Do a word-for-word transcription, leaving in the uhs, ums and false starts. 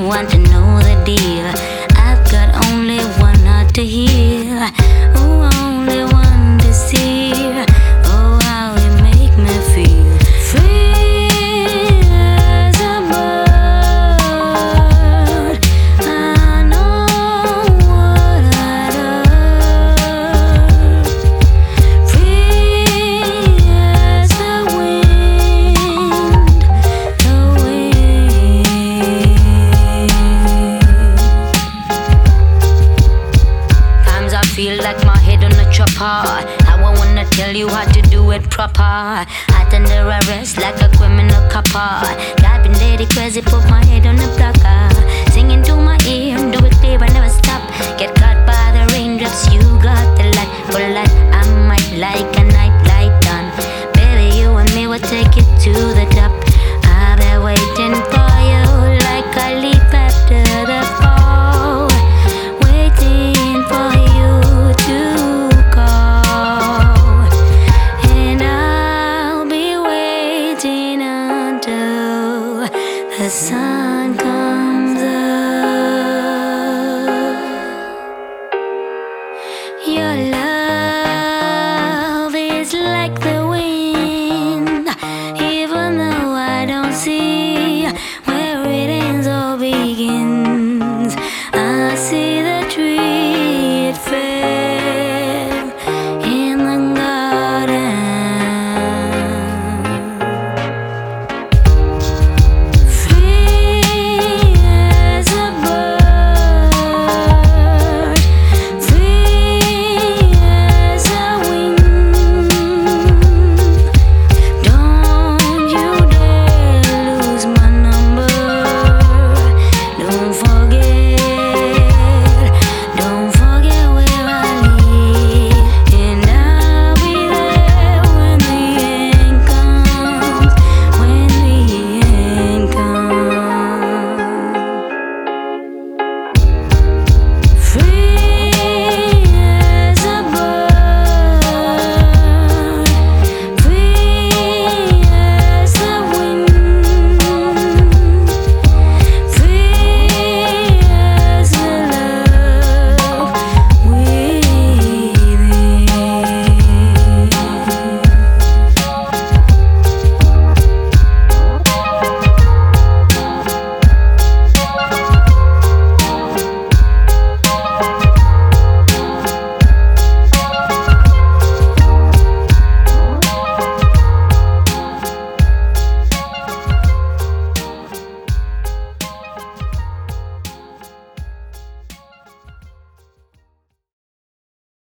want to know the deal. I've got only one heart to hear. Oh, only one to see. Oh, how you make me feel. Free as a bird. I know what I love. Free as the wind, the wind. Times I feel like my head on a chopper. How I wanna tell you how to do it proper. Hot under arrest like a criminal copper. Driving dirty crazy, put my head on the blocker. Singing to my ear, do it clear, I never stop. Get caught by the raindrops, you got the light. For light, I might like